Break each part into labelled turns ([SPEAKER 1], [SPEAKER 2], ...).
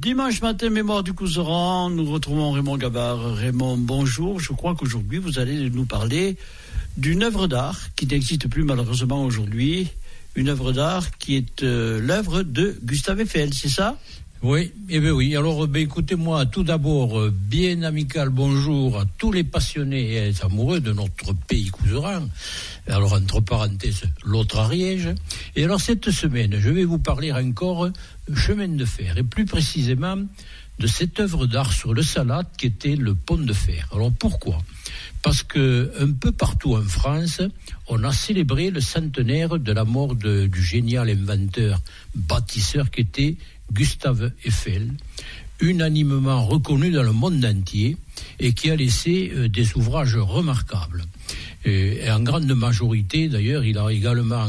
[SPEAKER 1] Dimanche matin, mémoire du Couserans, nous retrouvons Raymond Gabard. Raymond, bonjour. Je crois qu'aujourd'hui, vous allez nous parler d'une œuvre d'art qui n'existe plus malheureusement aujourd'hui. Une œuvre d'art qui est l'œuvre de Gustave Eiffel, c'est ça ?
[SPEAKER 2] Oui, oui. Alors, écoutez-moi, tout d'abord, bien amical bonjour à tous les passionnés et amoureux de notre pays couserans. Alors, entre parenthèses, l'autre Ariège. Et alors, cette semaine, je vais vous parler encore chemin de fer, et plus précisément de cette œuvre d'art sur le Salat qui était le pont de fer. Alors, pourquoi ? Parce que un peu partout en France, on a célébré le centenaire de la mort du génial inventeur, bâtisseur qui était Gustave Eiffel, unanimement reconnu dans le monde entier et qui a laissé des ouvrages remarquables. Et en grande majorité, d'ailleurs, il a également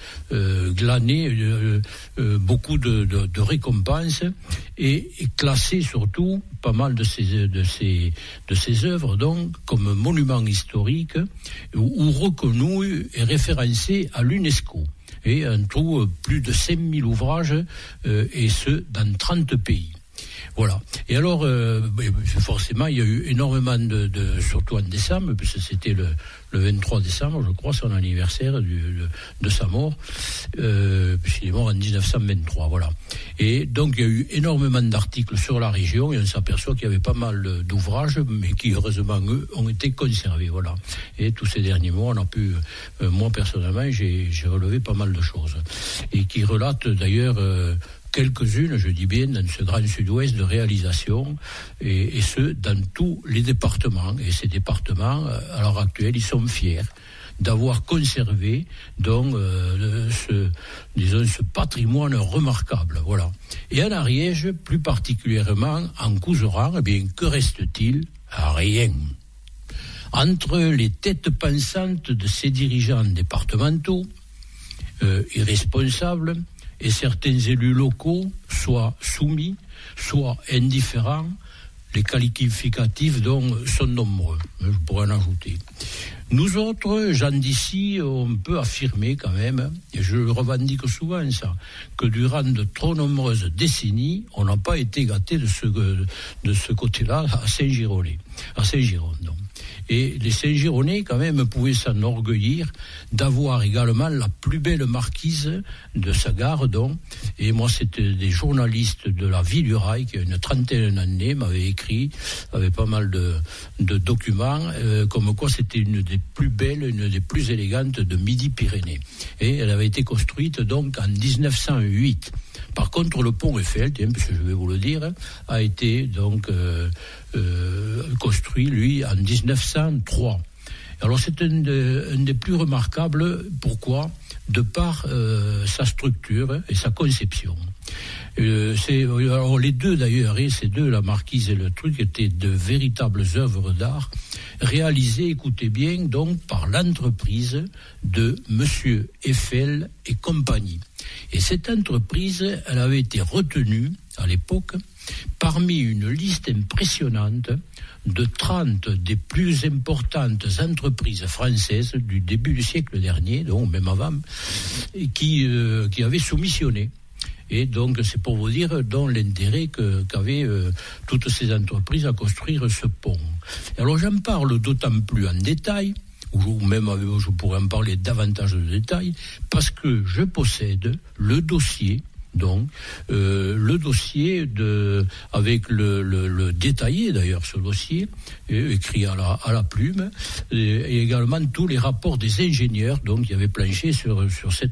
[SPEAKER 2] glané beaucoup de récompenses et classé surtout pas mal de ses œuvres donc comme monuments historiques ou reconnus et référencés à l'UNESCO. Et on trouve plus de 5000 ouvrages, et ce, dans 30 pays. Voilà. Et alors, forcément, il y a eu énormément surtout en décembre, puisque c'était le 23 décembre, je crois, son anniversaire de sa mort, puisqu'il est mort en 1923, voilà. Et donc, il y a eu énormément d'articles sur la région, et on s'aperçoit qu'il y avait pas mal d'ouvrages, mais qui, heureusement, eux, ont été conservés, voilà. Et tous ces derniers mois, on a pu, moi, personnellement, j'ai relevé pas mal de choses. Et qui relatent, d'ailleurs, quelques-unes, je dis bien, dans ce grand sud-ouest de réalisation, et ce, dans tous les départements. Et ces départements, à l'heure actuelle, ils sont fiers d'avoir conservé donc ce patrimoine remarquable, voilà. Et en Ariège, plus particulièrement en Couserans, eh bien, que reste-t-il ? Rien. Entre les têtes pensantes de ces dirigeants départementaux, irresponsables, et certains élus locaux, soit soumis, soit indifférents, les qualificatifs dont sont nombreux, je pourrais en ajouter. Nous autres, gens d'ici, on peut affirmer quand même, et je le revendique souvent ça, que durant de trop nombreuses décennies, on n'a pas été gâtés de ce côté-là à Saint-Gironde. Et les Saint-Gironnais, quand même, pouvaient s'enorgueillir d'avoir également la plus belle marquise de sa gare, donc. Et moi, c'était des journalistes de la Vie du Rail, qui a une trentaine d'années, m'avaient écrit, avec pas mal de documents, comme quoi c'était une des plus belles, une des plus élégantes de Midi-Pyrénées. Et elle avait été construite, donc, en 1908. Par contre, le pont Eiffel, puisque je vais vous le dire, a été donc construit, lui, en 1903. Alors, c'est un des plus remarquables. Pourquoi ? De par sa structure et sa conception. Alors, les deux, d'ailleurs, ces deux, la marquise et le truc, étaient de véritables œuvres d'art réalisées, écoutez bien, donc, par l'entreprise de Monsieur Eiffel et compagnie. Et cette entreprise, elle avait été retenue, à l'époque, parmi une liste impressionnante de 30 des plus importantes entreprises françaises du début du siècle dernier, donc même avant, et qui avaient soumissionné. Et donc, c'est pour vous dire dont l'intérêt qu'avaient toutes ces entreprises à construire ce pont. Alors, j'en parle d'autant plus en détail, ou même je pourrais en parler davantage de détails, parce que je possède le dossier, donc le dossier avec le détaillé d'ailleurs, ce dossier écrit à la plume, et également tous les rapports des ingénieurs donc qui avaient planché sur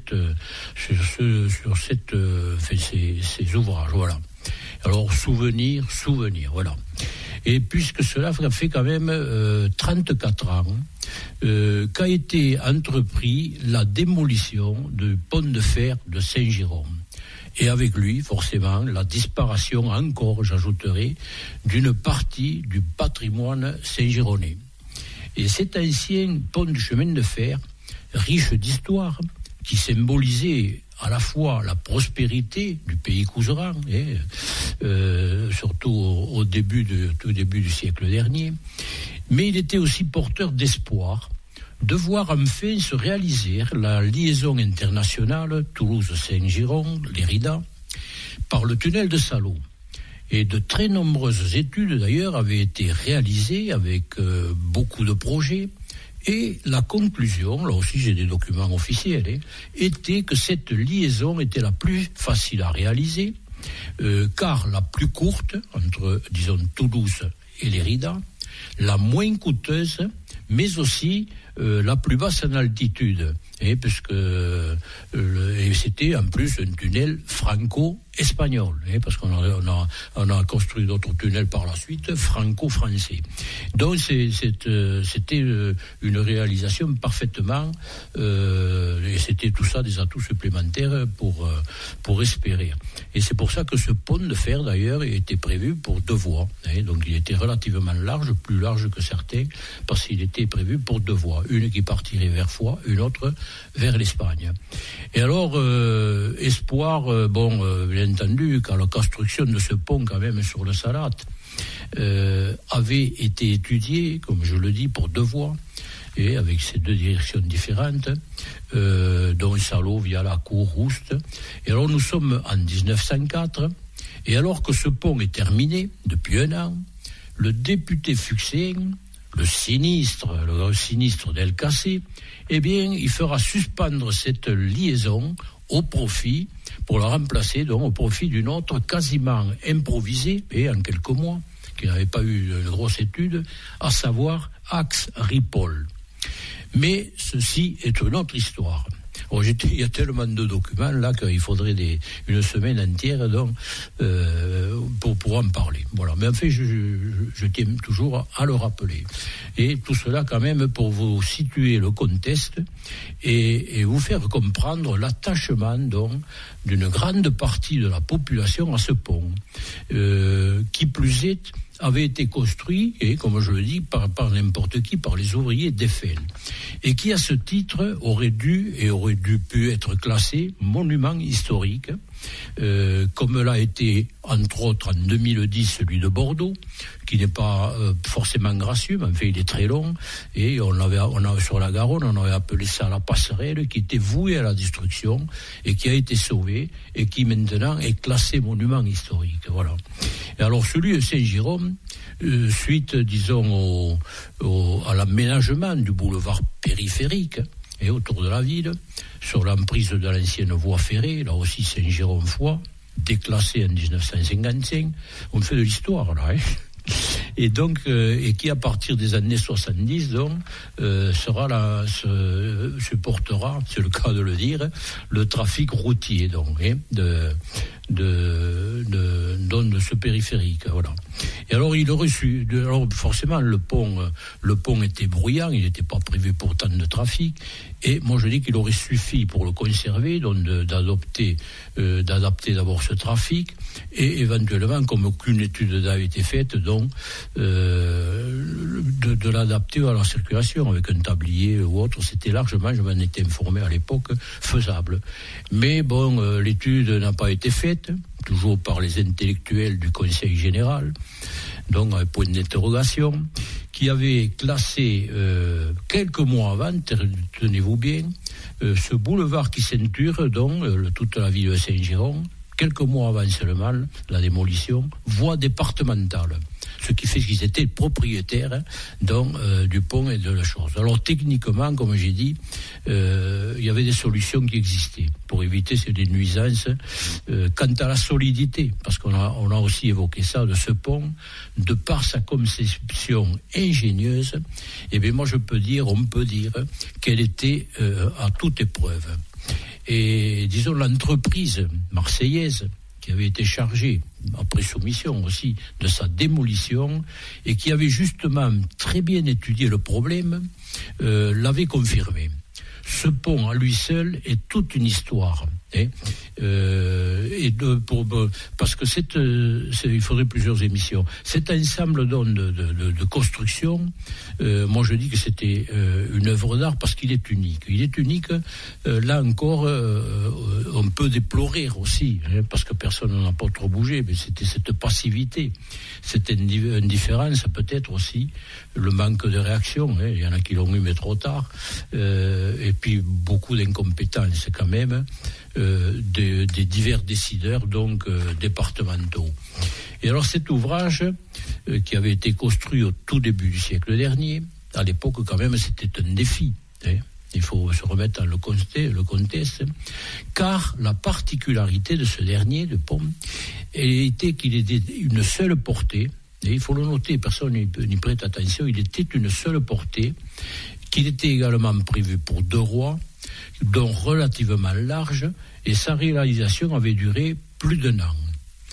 [SPEAKER 2] ces ouvrages, voilà. Alors souvenir, voilà. Et puisque cela fait quand même 34 ans qu'a été entrepris la démolition du pont de fer de Saint-Giron. Et avec lui, forcément, la disparition encore, j'ajouterai, d'une partie du patrimoine saint-gironnais. Et cet ancien pont du chemin de fer, riche d'histoire, qui symbolisait à la fois la prospérité du pays couserans, surtout au tout début du siècle dernier, mais il était aussi porteur d'espoir de voir enfin se réaliser la liaison internationale Toulouse-Saint-Giron, l'Érida, par le tunnel de Salot. Et de très nombreuses études, d'ailleurs, avaient été réalisées avec beaucoup de projets. Et la conclusion, là aussi j'ai des documents officiels, était que cette liaison était la plus facile à réaliser, car la plus courte, entre, disons, Toulouse et Lérida, la moins coûteuse, mais aussi la plus basse en altitude, puisque et c'était en plus un tunnel franco-espagnol, parce qu'on a construit d'autres tunnels par la suite franco-français. Donc c'était une réalisation parfaitement, et c'était tout ça des atouts supplémentaires pour espérer. Et c'est pour ça que ce pont de fer d'ailleurs était prévu pour 2 voies, donc il était relativement large, plus large que certains, parce qu'il était prévu pour 2 voies, une qui partirait vers Foix, une autre vers l'Espagne. Et alors, espoir, bien entendu, quand la construction de ce pont, quand même, sur le Salat, avait été étudiée, comme je le dis, pour 2 voies, et avec ces 2 directions différentes, dont Salot, Viala, Cour, Roust. Et alors, nous sommes en 1904, et alors que ce pont est terminé, depuis 1 an, le député Fuxen, le sinistre d'El Cassé, eh bien, il fera suspendre cette liaison pour la remplacer, donc au profit d'une autre quasiment improvisée, et en quelques mois, qui n'avait pas eu de grosse étude, à savoir Axe-Ripoll. Mais ceci est une autre histoire. Oh, il y a tellement de documents là qu'il faudrait une semaine entière donc, pour en parler. Voilà. Mais en fait, je tiens toujours à le rappeler. Et tout cela quand même pour vous situer le contexte et vous faire comprendre l'attachement donc d'une grande partie de la population à ce pont, qui plus est avait été construit, et comme je le dis, par n'importe qui, par les ouvriers d'Eiffel, et qui à ce titre aurait dû pu être classé monument historique, comme l'a été entre autres en 2010 celui de Bordeaux, qui n'est pas forcément gracieux, mais en fait il est très long, et on avait sur la Garonne, on avait appelé ça la passerelle, qui était vouée à la destruction et qui a été sauvée et qui maintenant est classé monument historique. Voilà. Et alors celui de Saint-Jérôme, suite disons à l'aménagement du boulevard périphérique et autour de la ville, sur l'emprise de l'ancienne voie ferrée, là aussi Saint-Jérôme-Foix, déclassé en 1955, on fait de l'histoire là, et donc et qui à partir des années 70 donc supportera, c'est le cas de le dire, le trafic routier donc de ce périphérique, voilà. Et alors il aurait su, alors forcément le pont était bruyant, il n'était pas prévu pour tant de trafic, et moi je dis qu'il aurait suffi pour le conserver donc d'adapter d'abord ce trafic, et éventuellement, comme aucune étude n'a été faite, donc de l'adapter à la circulation avec un tablier ou autre. C'était largement, je m'en étais informé à l'époque, faisable. Mais bon, l'étude n'a pas été faite, toujours par les intellectuels du Conseil général, donc un point d'interrogation, qui avait classé quelques mois avant, tenez-vous bien, ce boulevard qui ceinture donc toute la ville de Saint-Jérôme, quelques mois avant seulement la démolition, voie départementale. Ce qui fait qu'ils étaient propriétaires du pont et de la chose. Alors techniquement, comme j'ai dit, il y avait des solutions qui existaient pour éviter ces nuisances. Quant à la solidité, parce qu'on a aussi évoqué ça de ce pont, de par sa conception ingénieuse, eh bien moi on peut dire qu'elle était à toute épreuve. Et disons l'entreprise marseillaise qui avait été chargée, après soumission aussi, de sa démolition, et qui avait justement très bien étudié le problème, l'avait confirmé. Ce pont à lui seul est toute une histoire. Parce que il faudrait plusieurs émissions. Cet ensemble de construction, moi je dis que c'était une œuvre d'art parce qu'il est unique. Il est unique. Là encore, on peut déplorer aussi, parce que personne n'en a pas trop bougé. Mais c'était cette passivité, cette indifférence, peut-être aussi le manque de réaction. Il y en a qui l'ont eu mais trop tard. Et puis beaucoup d'incompétence quand même. Des divers décideurs donc départementaux. Et alors cet ouvrage, qui avait été construit au tout début du siècle dernier, à l'époque quand même c'était un défi, hein. Il faut se remettre dans le contexte, car la particularité de ce dernier, de pont, était qu'il était une seule portée, et il faut le noter, personne n'y prête attention, il était une seule portée, qu'il était également prévu pour 2 rois, dont relativement large, et sa réalisation avait duré plus d'1 an.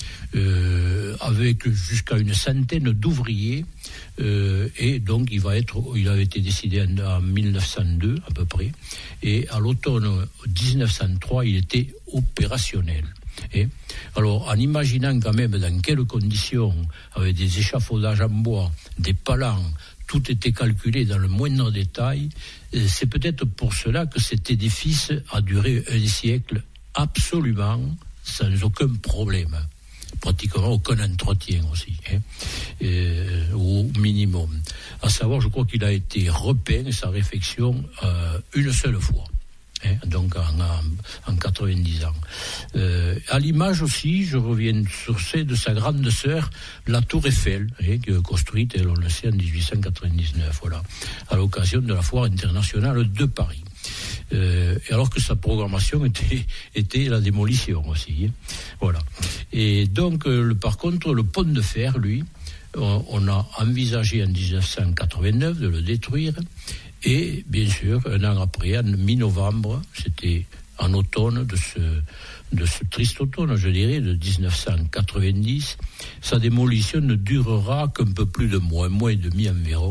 [SPEAKER 2] Avec jusqu'à une centaine d'ouvriers, et donc il avait été décidé en 1902 à peu près, et à l'automne 1903 il était opérationnel. Et alors, en imaginant quand même dans quelles conditions, avec des échafaudages en bois, des palans, tout était calculé dans le moindre détail, c'est peut-être pour cela que cet édifice a duré 1 siècle absolument sans aucun problème. Pratiquement aucun entretien aussi, hein, au minimum. À savoir, je crois qu'il a été repeint, sa réfection, une seule fois. Hein, donc en 90 ans. À l'image aussi, je reviens sur celle de sa grande sœur, la Tour Eiffel, hein, construite, on le sait, en 1899, voilà, à l'occasion de la Foire internationale de Paris. Alors que sa programmation était la démolition aussi, hein, voilà. Et donc, par contre, le pont de fer, lui, on a envisagé en 1989 de le détruire. Et bien sûr, 1 an après, en mi-novembre, c'était en automne de ce triste automne, je dirais, de 1990, sa démolition ne durera qu'un peu plus de mois et demi environ.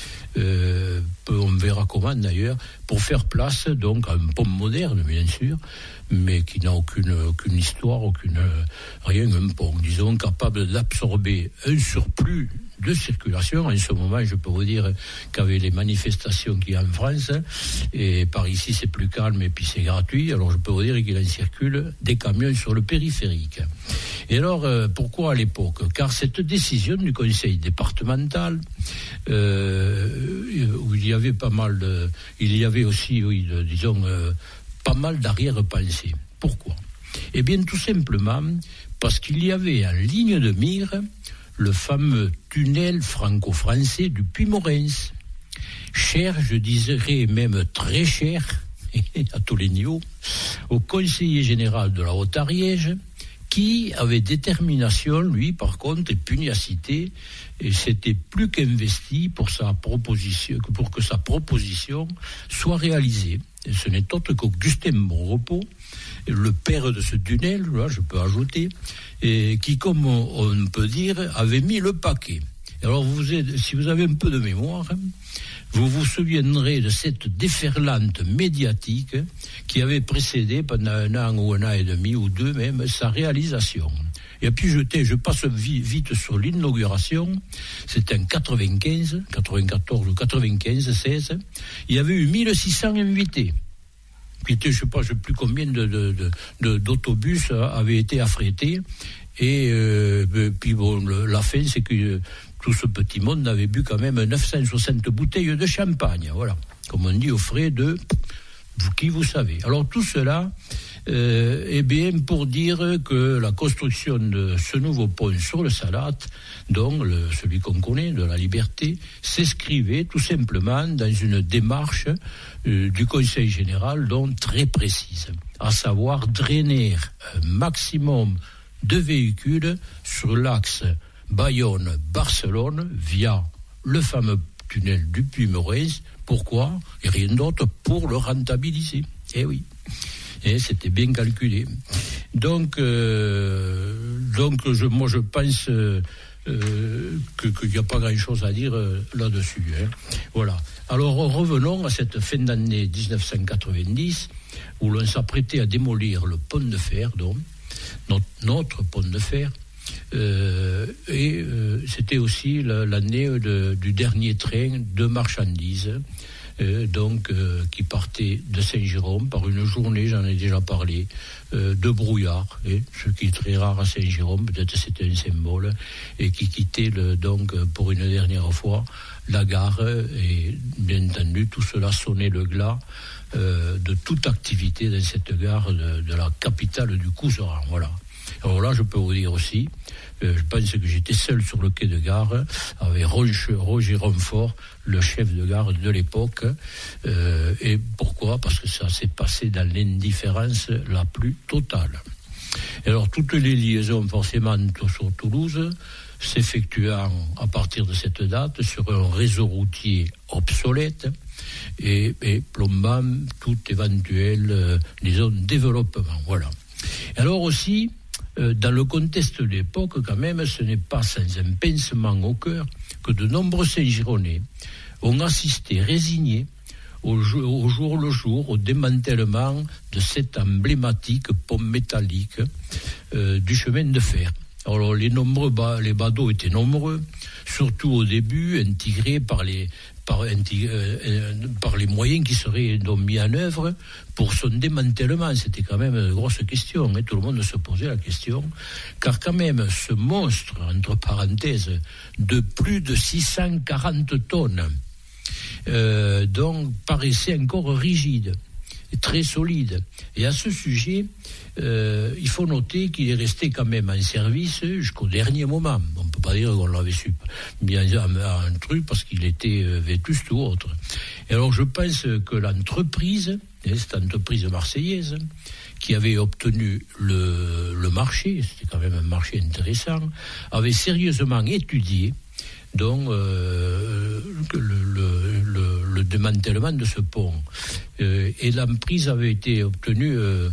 [SPEAKER 2] On verra comment d'ailleurs, pour faire place donc à un pont moderne bien sûr, mais qui n'a aucune histoire, rien, un pont, disons, capable d'absorber un surplus de circulation. En ce moment, je peux vous dire qu'avec les manifestations qu'il y a en France, et par ici c'est plus calme et puis c'est gratuit, alors je peux vous dire qu'il en circule des camions sur le périphérique. Et alors, pourquoi à l'époque? Car cette décision du conseil départemental, où il y avait aussi, disons, pas mal d'arrière-pensées. Pourquoi? Eh bien, tout simplement parce qu'il y avait en ligne de mire le fameux tunnel franco-français du Puy-Morens. Cher, je dirais même très cher, à tous les niveaux, au conseiller général de la Haute-Ariège, qui avait détermination, lui, par contre, et pugnacité, et s'était plus qu'investi pour que sa proposition soit réalisée. Et ce n'est autre qu'Augustin Bonrepos, le père de ce tunnel, là, je peux ajouter, et qui, comme on peut dire, avait mis le paquet. Alors, si vous avez un peu de mémoire, vous vous souviendrez de cette déferlante médiatique qui avait précédé pendant 1 an ou 1 an et demi ou 2 même sa réalisation. Et puis je passe vite sur l'inauguration, c'était en 94 ou 95, 16, il y avait eu 1600 invités. Puis je sais plus combien d'autobus avaient été affrétés. Et puis bon, la fin, c'est que tout ce petit monde avait bu quand même 960 bouteilles de champagne, voilà, comme on dit, au frais de qui vous savez. Alors tout cela, eh bien, pour dire que la construction de ce nouveau pont sur le Salat, donc celui qu'on connaît, de la Liberté, s'inscrivait tout simplement dans une démarche du Conseil général, donc très précise, à savoir drainer un maximum de véhicules sur l'axe Bayonne-Barcelone via le fameux tunnel du Puy-Morens. Pourquoi? Et rien d'autre, pour le rentabiliser. Eh oui. Et c'était bien calculé. Donc je pense qu'il n'y a pas grand-chose à dire là-dessus. Hein. Voilà. Alors revenons à cette fin d'année 1990 où l'on s'apprêtait à démolir le pont de fer, donc notre pont de fer. C'était aussi l'année du dernier train de marchandises, qui partait de Saint-Jérôme par une journée, j'en ai déjà parlé, de brouillard, ce qui est très rare à Saint-Jérôme, peut-être c'était un symbole, et qui quittait pour une dernière fois la gare, et bien entendu tout cela sonnait le glas de toute activité dans cette gare de la capitale du Couserans, voilà. Alors là, je peux vous dire aussi Je pense que j'étais seul sur le quai de gare avec Roger Ronfort, le chef de gare de l'époque. Et pourquoi ? Parce que ça s'est passé dans l'indifférence la plus totale. Et alors toutes les liaisons forcément sur Toulouse s'effectuant à partir de cette date sur un réseau routier obsolète et plombant tout éventuel, disons, développement. Voilà. Alors aussi, dans le contexte de l'époque, quand même, ce n'est pas sans un pincement au cœur que de nombreux Saint-Gironnais ont assisté résignés au jour le jour au démantèlement de cet emblématique pont métallique du chemin de fer. Alors les badauds étaient nombreux, surtout au début, intégrés par les moyens qui seraient donc mis en œuvre pour son démantèlement. C'était quand même une grosse question, tout le monde se posait la question, car quand même ce monstre, entre parenthèses, de plus de 640 tonnes, donc paraissait encore rigide, très solide. Et à ce sujet, il faut noter qu'il est resté quand même en service jusqu'au dernier moment. On ne peut pas dire qu'on l'avait su bien un truc parce qu'il était vétuste ou autre. Et alors je pense que l'entreprise, cette entreprise marseillaise, qui avait obtenu le marché, c'était quand même un marché intéressant, avait sérieusement étudié donc le démantèlement de ce pont. Et l'emprise avait été obtenue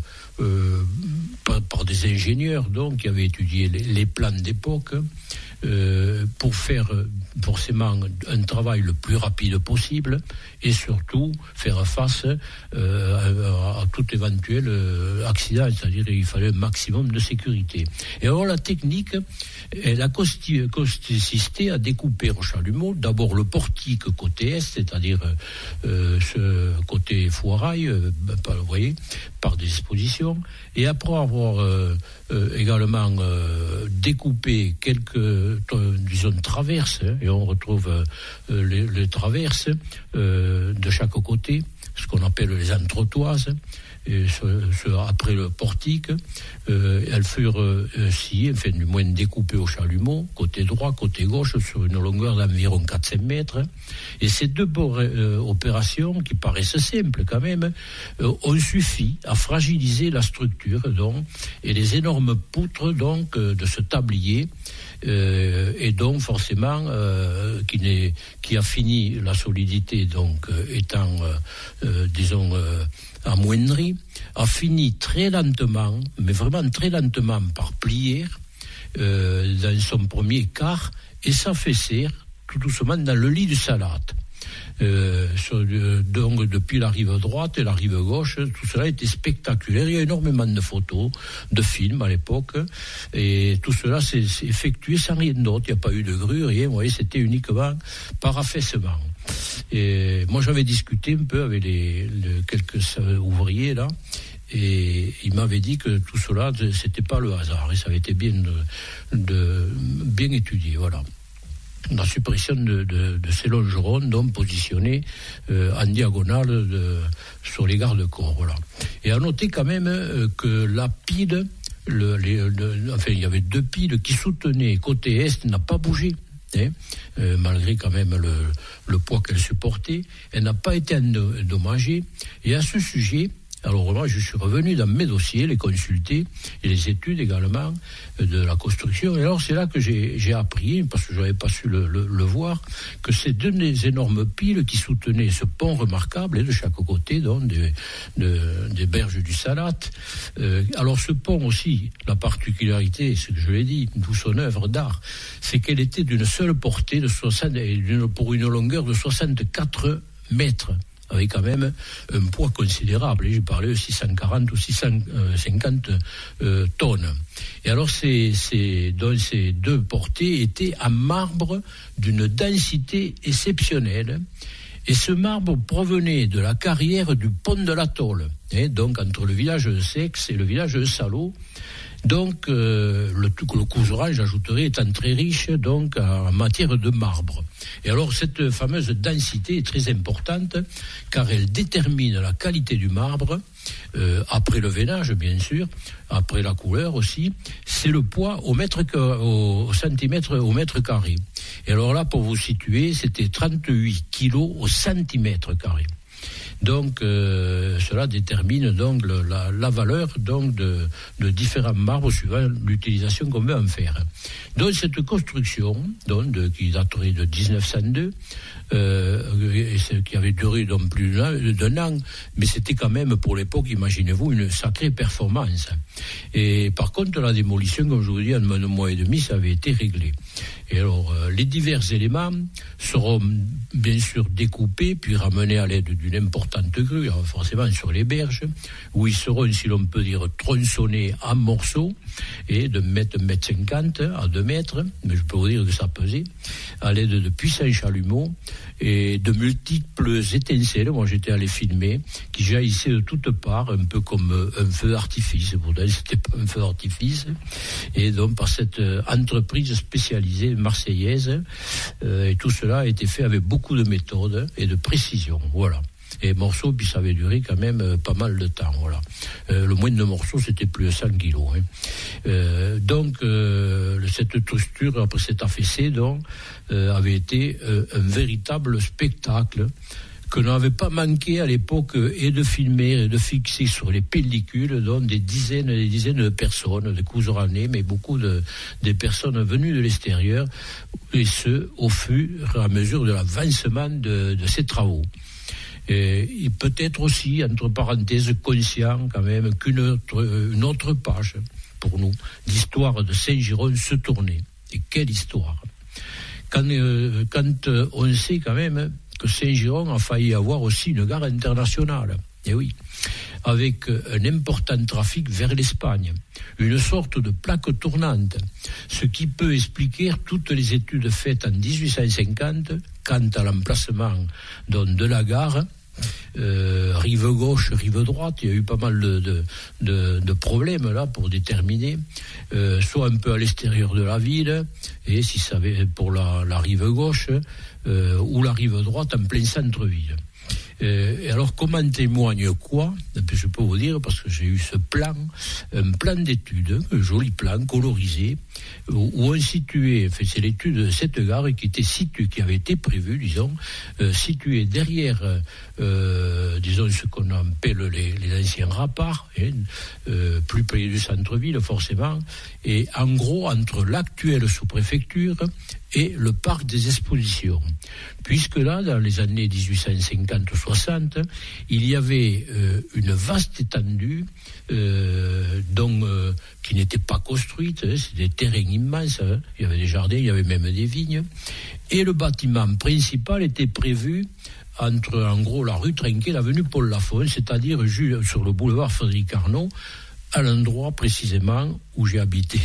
[SPEAKER 2] par des ingénieurs donc, qui avaient étudié les plans d'époque pour faire forcément un travail le plus rapide possible et surtout faire face à tout éventuel accident, c'est-à-dire qu'il fallait un maximum de sécurité. Et alors la technique, elle a consisté à découper au chalumeau d'abord le portique côté est, c'est-à-dire ce côté foirail, vous voyez, par des expositions, et après avoir également découpé quelques disons traverses, et on retrouve les traverses de chaque côté, ce qu'on appelle les entretoises, et après le portique, elles furent sciées, enfin du moins découpées au chalumeau, côté droit, côté gauche, sur une longueur d'environ 400 mètres. Et ces deux opérations, qui paraissent simples quand même, ont suffi à fragiliser la structure, donc, et les énormes poutres donc, de ce tablier, et donc forcément qui a fini la solidité donc étant disons amoindrie, a fini très lentement, mais vraiment très lentement par plier dans son premier quart et s'affaisser tout doucement dans le lit du Salate. Donc depuis la rive droite et la rive gauche, tout cela était spectaculaire. Il y a énormément de photos, de films à l'époque, et tout cela s'est effectué sans rien d'autre. Il n'y a pas eu de grue, rien. Vous voyez, c'était uniquement par affaissement. Et moi, j'avais discuté un peu avec quelques ouvriers là, et ils m'avaient dit que tout cela, c'était pas le hasard, et ça avait été bien étudié, voilà. La suppression de ces longerons, donc positionnés en diagonale sur les garde-corps, voilà. Et à noter quand même que la pile, enfin il y avait deux piles qui soutenaient côté est, n'a pas bougé. Malgré quand même le poids qu'elle supportait, elle n'a pas été endommagée. Et à ce sujet, alors moi je suis revenu dans mes dossiers, les consulter, et les études également de la construction. Et alors c'est là que j'ai appris, parce que je n'avais pas su le voir, que ces deux énormes piles qui soutenaient ce pont remarquable, et de chaque côté donc, des berges du Salate. Alors ce pont aussi, la particularité, c'est que je l'ai dit, d'où son œuvre d'art, c'est qu'elle était d'une seule portée de 60, pour une longueur de 64 mètres. Avec quand même un poids considérable. J'ai parlé de 640 ou 650 tonnes. Et alors ces deux portées étaient en marbre d'une densité exceptionnelle. Et ce marbre provenait de la carrière du pont de la Tôle, donc entre le village de Sex et le village de Salot, Donc, le Couserans, j'ajouterai, étant très riche donc en matière de marbre. Et alors, cette fameuse densité est très importante, car elle détermine la qualité du marbre, après le veinage, bien sûr, après la couleur aussi. C'est le poids au centimètre au mètre carré. Et alors là, pour vous situer, c'était 38 kilos au centimètre carré. Donc, cela détermine donc la valeur donc de différents marbres suivant l'utilisation qu'on veut en faire. Donc, cette construction, qui daterait de 1902, qui avait duré donc plus d'un an, mais c'était quand même pour l'époque, imaginez-vous, une sacrée performance. Et par contre, la démolition, comme je vous dis, en un mois et demi, ça avait été réglé. Et alors, les divers éléments seront bien sûr découpés, puis ramenés à l'aide d'une importante grue, forcément sur les berges, où ils seront, si l'on peut dire, tronçonnés en morceaux, et de 1,50 m à 2 mètres, mais je peux vous dire que ça pesait, à l'aide de puissants chalumeaux, et de multiples étincelles, moi j'étais allé filmer, qui jaillissaient de toutes parts, un peu comme un feu d'artifice. Pourtant c'était pas un feu d'artifice, et donc par cette entreprise spécialisée marseillaise, et tout cela a été fait avec beaucoup de méthode et de précision, voilà. Et morceaux, puis ça avait duré quand même pas mal de temps, voilà. Le moindre de morceaux, c'était plus de 100 kilos. Donc, cette structure, après cet affaissé, avait été un véritable spectacle que n'avait pas manqué à l'époque et de filmer et de fixer sur les pellicules donc des dizaines et des dizaines de personnes, de Couserannais, mais beaucoup des personnes venues de l'extérieur, et ce, au fur et à mesure de l'avancement de ces travaux. Et peut-être aussi, entre parenthèses, conscient quand même une autre page, pour nous, d'histoire de Saint-Girons se tournait. Et quelle histoire! Quand on sait quand même que Saint-Girons a failli avoir aussi une gare internationale, et oui, avec un important trafic vers l'Espagne, une sorte de plaque tournante, ce qui peut expliquer toutes les études faites en 1850 quant à l'emplacement de la gare, rive gauche, rive droite. Il y a eu pas mal de problèmes là pour déterminer, soit un peu à l'extérieur de la ville, et si ça avait pour la rive gauche, ou la rive droite en plein centre-ville. Et alors, comment témoigne quoi? Je peux vous dire, parce que j'ai eu un plan d'étude, un joli plan colorisé, où on situait, c'est l'étude de cette gare qui avait été prévue, disons, située derrière, disons, ce qu'on appelle les anciens rapparts, plus près du centre-ville, forcément, et en gros, entre l'actuelle sous-préfecture et le parc des expositions. Puisque là, dans les années 1850-60, il y avait une vaste étendue qui n'était pas construite, c'était des terrains immenses, il y avait des jardins, il y avait même des vignes, et le bâtiment principal était prévu entre, en gros, la rue Trinquet et l'avenue Paul Lafont, c'est-à-dire sur le boulevard Frédéric Carnot, à l'endroit précisément où j'ai habité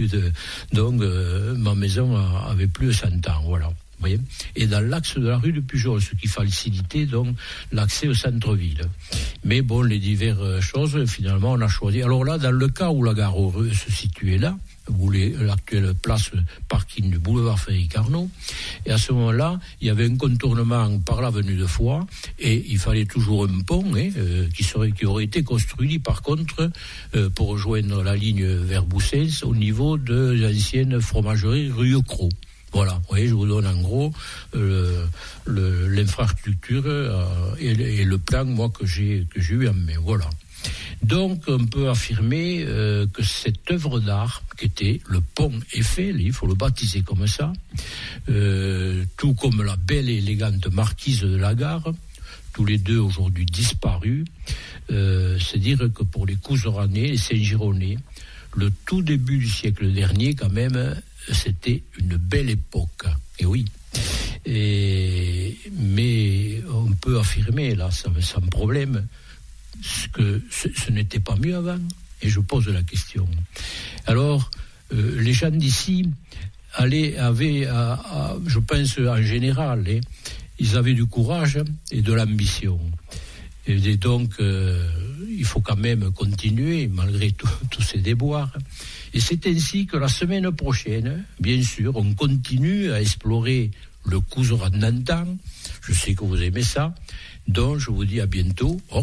[SPEAKER 2] ma maison avait plus de 100 ans, voilà. Vous voyez, et dans l'axe de la rue de Pujol, ce qui facilitait donc l'accès au centre-ville. Mais bon, les diverses choses, finalement, on a choisi. Alors là, dans le cas où la gare se situait là, où l'actuelle place parking du boulevard Frédéric Carnot, et à ce moment-là, il y avait un contournement par l'avenue de Foix, et il fallait toujours un pont qui aurait été construit, par contre, pour rejoindre la ligne vers Boussens, au niveau de l'ancienne fromagerie rue Cros. Voilà, vous voyez, je vous donne en gros l'infrastructure et le plan, moi, que j'ai eu en main. Voilà. Donc, on peut affirmer que cette œuvre d'art, qui était le pont Eiffel, il faut le baptiser comme ça, tout comme la belle et élégante marquise de la gare, tous les deux aujourd'hui disparus, c'est dire que pour les Couserannais, les Saint-Gironnais, le tout début du siècle dernier, quand même, c'était une belle époque. Et oui. Mais on peut affirmer, là, sans problème, que ce n'était pas mieux avant. Et je pose la question. Alors, les gens d'ici avaient, je pense en général, ils avaient du courage et de l'ambition. Et donc, il faut quand même continuer, malgré tous ces déboires. Et c'est ainsi que la semaine prochaine, bien sûr, on continue à explorer le Couserans d'antan. Je sais que vous aimez ça. Donc, je vous dis à bientôt.